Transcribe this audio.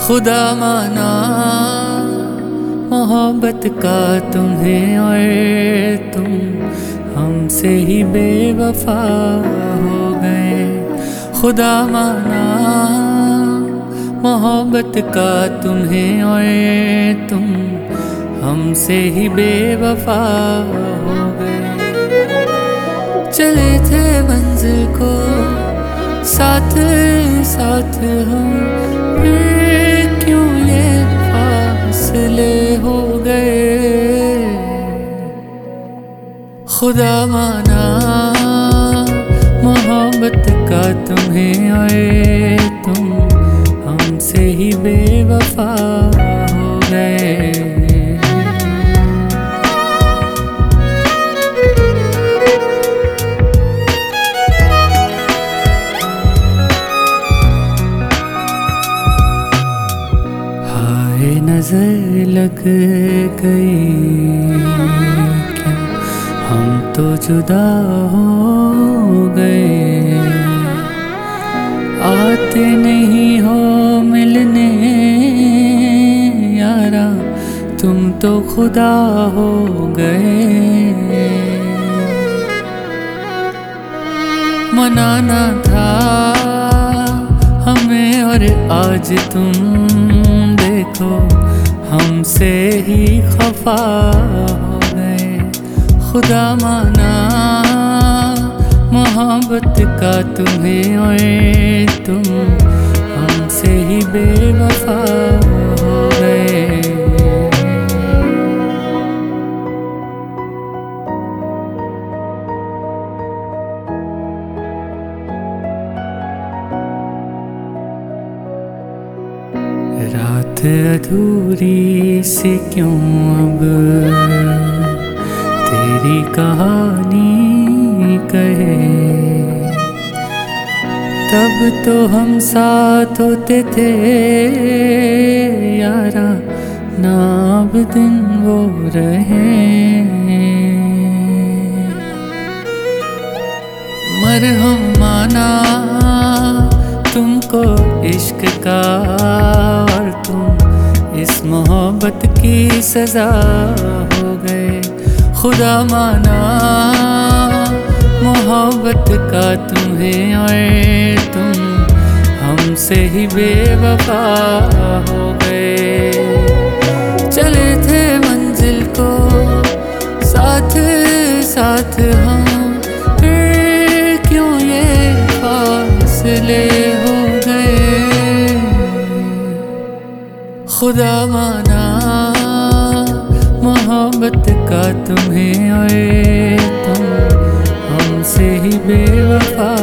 खुदा माना मोहब्बत का तुम्हें और तुम हमसे ही बेवफा हो गए। खुदा माना मोहब्बत का तुम्हें और तुम हमसे ही बेवफा हो गए। चले थे मंजिल को साथ साथ हम, फिर क्यों ये फासले हो गए। खुदा माना मोहब्बत का तुम्हें और तुम हमसे ही बेवफा हो गए। नजर लग गई क्या हम तो जुदा हो गए। आते नहीं हो मिलने यारा, तुम तो खुदा हो गए। मनाना था हमें और आज तुम देखो हमसे ही खफा हो गए। खुदा माना मोहब्बत का तुम्हें और तुम हमसे ही बेवफा हो गए। रात अधूरी सी क्यों अब तेरी कहानी कहे। तब तो हम साथ होते थे यारा, ना अब दिन वो रहे। मरहम माना तुमको इश्क का और तुम इस मोहब्बत की सजा हो गए। खुदा माना मोहब्बत का तुम्हें और तुम हमसे ही बेवफा हो गए। चले थे मंजिल को साथ साथ हम, फिर क्यों ये फासले हो गए। खुदा माना मोहब्बत का तुम्हें और तुम हमसे ही बेवफा